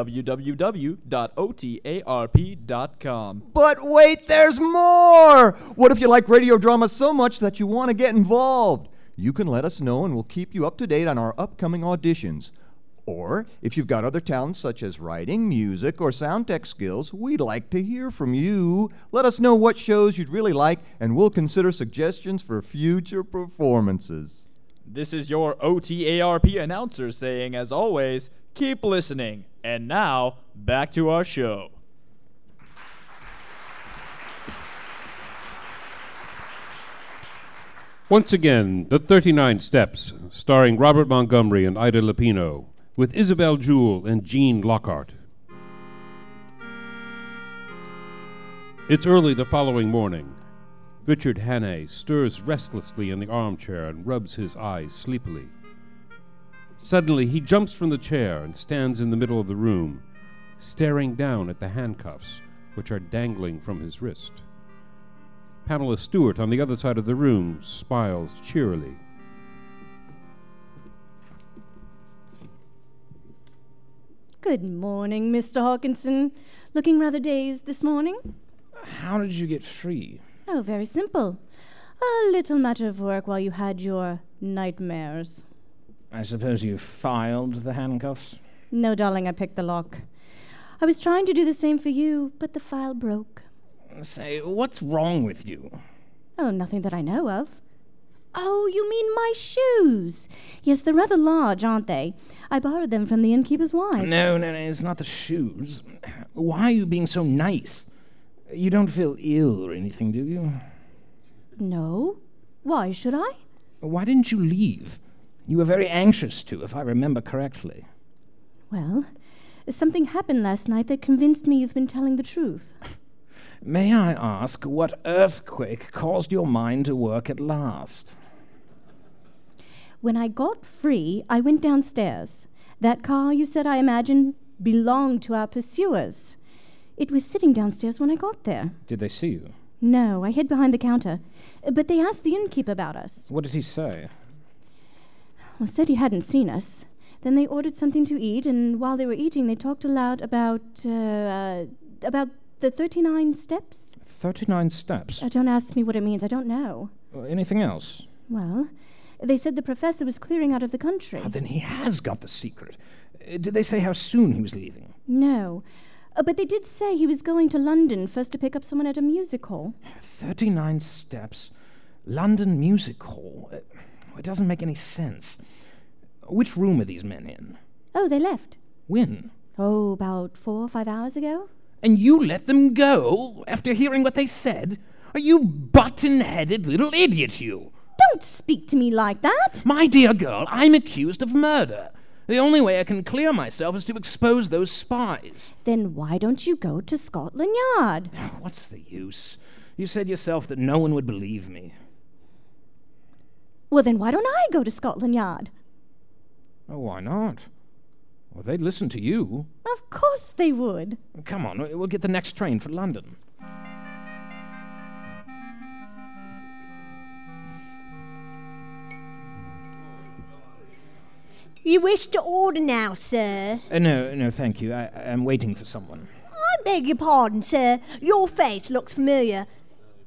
www.otarp.com. But wait, there's more! What if you like radio drama so much that you want to get involved? You can let us know and we'll keep you up to date on our upcoming auditions. Or, if you've got other talents such as writing, music, or sound tech skills, we'd like to hear from you. Let us know what shows you'd really like, and we'll consider suggestions for future performances. This is your OTARP announcer saying, as always, keep listening. And now, back to our show. Once again, The 39 Steps, starring Robert Montgomery and Ida Lupino, with Isabel Jewell and Jean Lockhart. It's early the following morning. Richard Hannay stirs restlessly in the armchair and rubs his eyes sleepily. Suddenly, he jumps from the chair and stands in the middle of the room, staring down at the handcuffs which are dangling from his wrist. Pamela Stewart, on the other side of the room, smiles cheerily. Good morning, Mr. Hawkinson. Looking rather dazed this morning? How did you get free? Oh, very simple. A little matter of work while you had your nightmares. I suppose you filed the handcuffs? No, darling, I picked the lock. I was trying to do the same for you, but the file broke. Say, what's wrong with you? Oh, nothing that I know of. Oh, you mean my shoes? Yes, they're rather large, aren't they? I borrowed them from the innkeeper's wife. No, it's not the shoes. Why are you being so nice? You don't feel ill or anything, do you? No. Why should I? Why didn't you leave? You were very anxious to, if I remember correctly. Well, something happened last night that convinced me you've been telling the truth. May I ask what earthquake caused your mind to work at last? When I got free, I went downstairs. That car, you said, I imagine, belonged to our pursuers. It was sitting downstairs when I got there. Did they see you? No, I hid behind the counter. But they asked the innkeeper about us. What did he say? Well, said he hadn't seen us. Then they ordered something to eat, and while they were eating, they talked aloud about the 39 steps. 39 steps? Don't ask me what it means. I don't know. Anything else? Well, they said the professor was clearing out of the country. Oh, then he has got the secret. Did they say how soon he was leaving? No. But they did say he was going to London first to pick up someone at a music hall. 39 steps. London music hall. It doesn't make any sense. Which room are these men in? Oh, they left. When? Oh, about 4 or 5 hours ago. And you let them go after hearing what they said? Are you button-headed little idiot, you? Don't speak to me like that. My dear girl, I'm accused of murder. The only way I can clear myself is to expose those spies. Then why don't you go to Scotland Yard? What's the use? You said yourself that no one would believe me. Well, then why don't I go to Scotland Yard? Oh, why not? Well, they'd listen to you. Of course they would. Come on, we'll get the next train for London. You wish to order now, sir? No, thank you. I'm waiting for someone. I beg your pardon, sir. Your face looks familiar.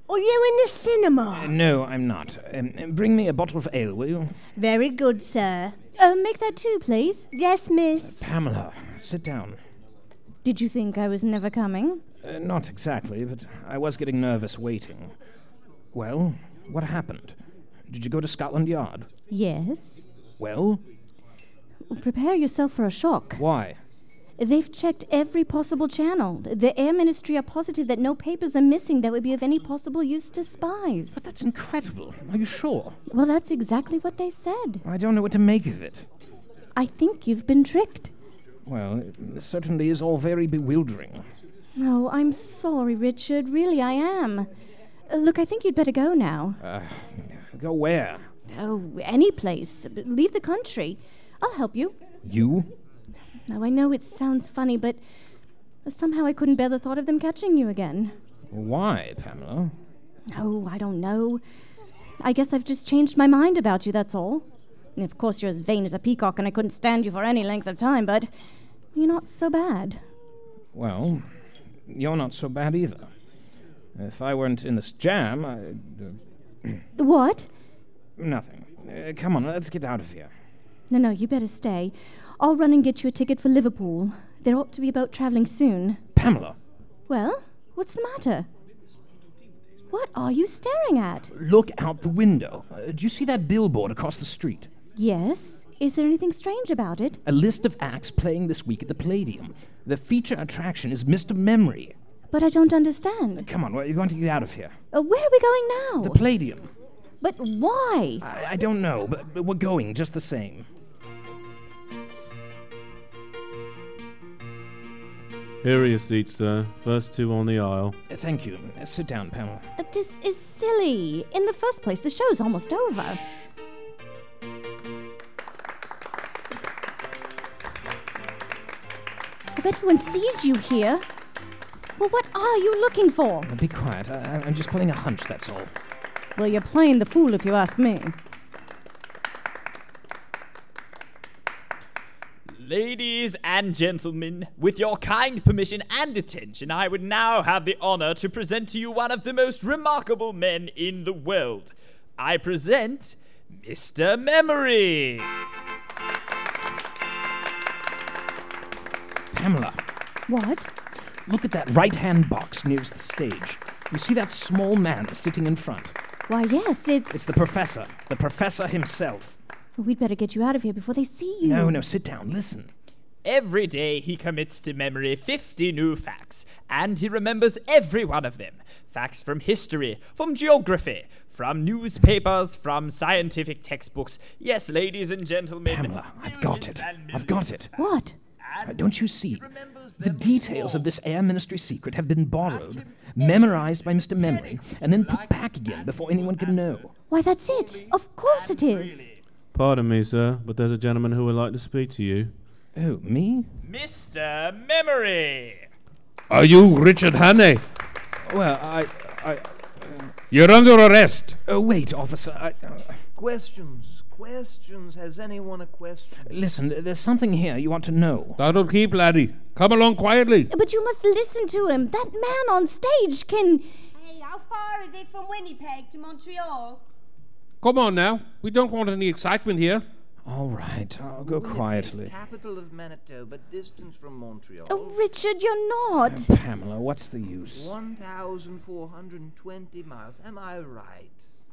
Are you in the cinema? No, I'm not. Bring me a bottle of ale, will you? Very good, sir. Make that 2, please. Yes, miss. Pamela, sit down. Did you think I was never coming? Not exactly, but I was getting nervous waiting. Well, what happened? Did you go to Scotland Yard? Yes. Well? Prepare yourself for a shock. Why? They've checked every possible channel. The Air Ministry are positive that no papers are missing that would be of any possible use to spies. But that's incredible. Are you sure? Well, that's exactly what they said. I don't know what to make of it. I think you've been tricked. Well, it certainly is all very bewildering. Oh, I'm sorry, Richard. Really, I am. Look, I think you'd better go now. Go where? Oh, any place. Leave the country. I'll help you. You? Now, I know it sounds funny, but somehow I couldn't bear the thought of them catching you again. Why, Pamela? Oh, I don't know. I guess I've just changed my mind about you, that's all. And of course, you're as vain as a peacock, and I couldn't stand you for any length of time, but you're not so bad. Well, you're not so bad either. If I weren't in this jam, I'd... What? Nothing. Come on, let's get out of here. No, you better stay. I'll run and get you a ticket for Liverpool. There ought to be a boat traveling soon. Pamela! Well, what's the matter? What are you staring at? Look out the window. Do you see that billboard across the street? Yes. Is there anything strange about it? A list of acts playing this week at the Palladium. The feature attraction is Mr. Memory. But I don't understand. Come on, well, you're going to get out of here. Where are we going now? The Palladium. But why? I don't know, but we're going just the same. Here are your seats, sir. First 2 on the aisle. Thank you. Sit down, Pamela. This is silly. In the first place, the show's almost over. If anyone sees you here... Well, what are you looking for? Be quiet. I'm just pulling a hunch, that's all. Well, you're playing the fool if you ask me. Ladies and gentlemen, with your kind permission and attention, I would now have the honor to present to you one of the most remarkable men in the world. I present Mr. Memory. Pamela. What? Look at that right-hand box nearest the stage. You see that small man sitting in front? Why, yes, It's the professor. The professor himself. Well, we'd better get you out of here before they see you. No, sit down. Listen. Every day he commits to memory 50 new facts, and he remembers every one of them. Facts from history, from geography, from newspapers, from scientific textbooks. Yes, ladies and gentlemen. Pamela, I've got it. What? Don't you see? The details of this Air Ministry secret have been borrowed, memorized by Mr. Memory, and then put back again before anyone can know. Why, that's it. Of course it is. Pardon me, sir, but there's a gentleman who would like to speak to you. Oh, me? Mr. Memory! Are you Richard Hannay? Well, You're under arrest. Oh, wait, officer. Questions. Has anyone a question? Listen, there's something here you want to know. That'll keep, laddie. Come along quietly. But you must listen to him. That man on stage can... Hey, how far is it from Winnipeg to Montreal? Come on now. We don't want any excitement here. All right, I'll go quietly. Capital of Manitoba, distance from Montreal. Oh, Richard, you're not. Pamela, what's the use? 1,420 miles. Am I right?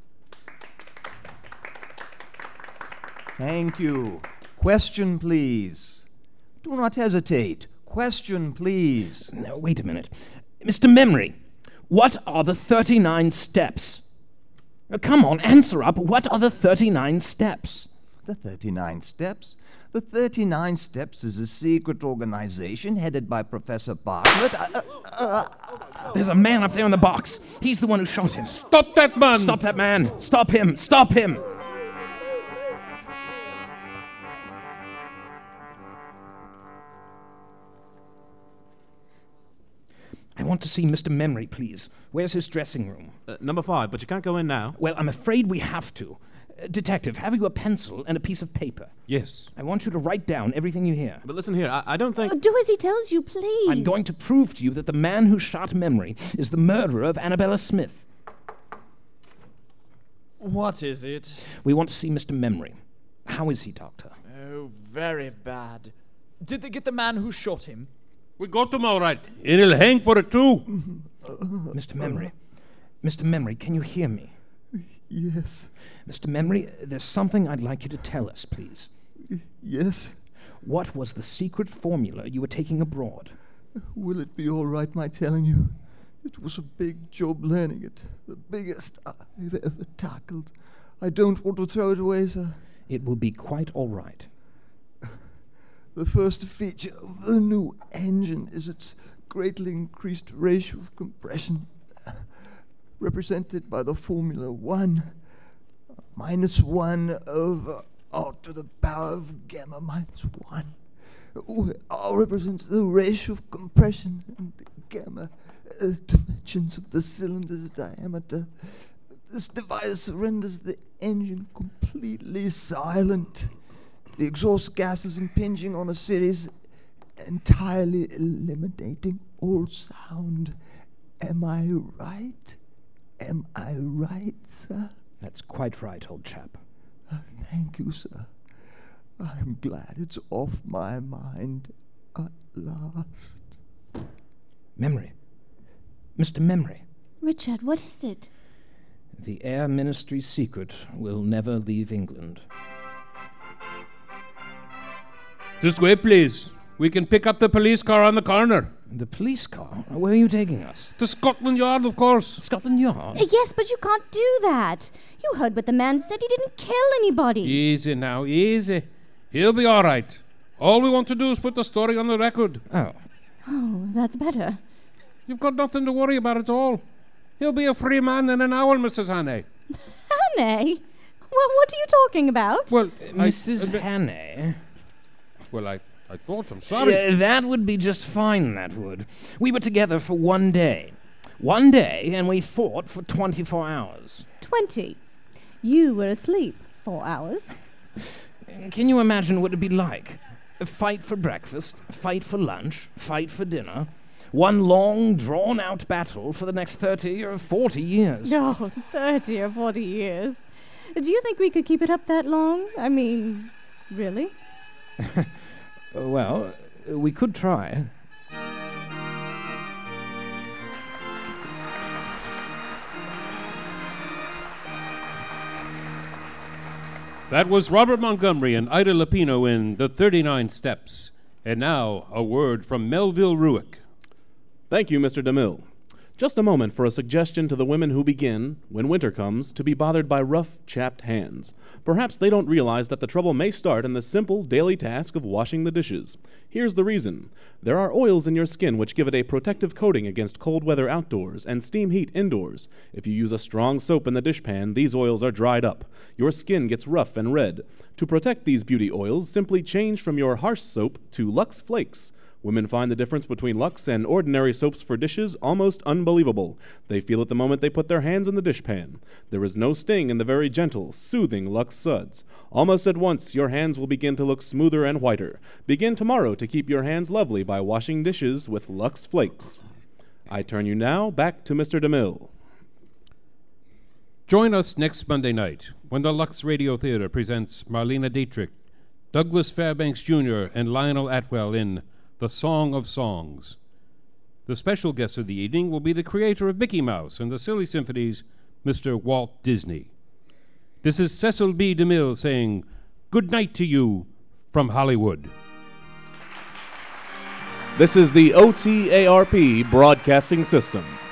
Thank you. Question, please. Do not hesitate. Question, please. No, wait a minute. Mr. Memory, what are the 39 steps? Come on, answer up. What are the 39 steps? The 39 steps? The 39 Steps is a secret organization headed by Professor Bartlett. There's a man up there in the box. He's the one who shot him. Stop that man! Stop that man! Stop him! Stop him! I want to see Mr. Memory, please. Where's his dressing room? Number 5, but you can't go in now. Well, I'm afraid we have to. Detective, have you a pencil and a piece of paper? Yes. I want you to write down everything you hear. But listen here, I don't think... Oh, do as he tells you, please. I'm going to prove to you that the man who shot Memory is the murderer of Annabella Smith. What is it? We want to see Mr. Memory. How is he, Doctor? Oh, very bad. Did they get the man who shot him? We got him all right, and he'll hang for it too. Mr. Memory. Mr. Memory, can you hear me? Yes. Mr. Memory, there's something I'd like you to tell us, please. Yes. What was the secret formula you were taking abroad? Will it be all right, my telling you? It was a big job learning it. The biggest I've ever tackled. I don't want to throw it away, sir. It will be quite all right. The first feature of the new engine is its greatly increased ratio of compression, represented by the formula 1 minus 1 over R to the power of gamma minus 1. Where R represents the ratio of compression and gamma dimensions of the cylinder's diameter. This device renders the engine completely silent. The exhaust gases impinging on a series entirely eliminating all sound. Am I right? Am I right, sir? That's quite right, old chap. Thank you, sir. I'm glad it's off my mind at last. Memory. Mr. Memory. Richard, what is it? The Air Ministry's secret will never leave England. This way, please. We can pick up the police car on the corner. The police car? Where are you taking us? To Scotland Yard, of course. Scotland Yard? Yes, but you can't do that. You heard what the man said. He didn't kill anybody. Easy now, easy. He'll be all right. All we want to do is put the story on the record. Oh. Oh, that's better. You've got nothing to worry about at all. He'll be a free man in an hour, Mrs. Hannay. Hannay? Well, what are you talking about? Well, Mrs. Hannay? Well, I thought, I'm sorry. That would be just fine, that would. We were together for 1 day. 1 day, and we fought for 24 hours. 20. You were asleep 4 hours. Can you imagine what it'd be like? A fight for breakfast, fight for lunch, fight for dinner. One long, drawn-out battle for the next 30 or 40 years. Oh, 30 or 40 years. Do you think we could keep it up that long? I mean, really? Well, we could try. That was Robert Montgomery and Ida Lupino in The 39 Steps. And now, a word from Melville Ruick. Thank you, Mr. DeMille. Just a moment for a suggestion to the women who begin, when winter comes, to be bothered by rough, chapped hands. Perhaps they don't realize that the trouble may start in the simple daily task of washing the dishes. Here's the reason. There are oils in your skin which give it a protective coating against cold weather outdoors and steam heat indoors. If you use a strong soap in the dishpan, these oils are dried up. Your skin gets rough and red. To protect these beauty oils, simply change from your harsh soap to Lux Flakes. Women find the difference between Lux and ordinary soaps for dishes almost unbelievable. They feel it the moment they put their hands in the dishpan. There is no sting in the very gentle, soothing Lux Suds. Almost at once, your hands will begin to look smoother and whiter. Begin tomorrow to keep your hands lovely by washing dishes with Lux Flakes. I turn you now back to Mr. DeMille. Join us next Monday night when the Lux Radio Theater presents Marlena Dietrich, Douglas Fairbanks Jr., and Lionel Atwell in The Song of Songs. The special guest of the evening will be the creator of Mickey Mouse and the Silly Symphonies, Mr. Walt Disney. This is Cecil B. DeMille saying good night to you from Hollywood. This is the OTARP Broadcasting System.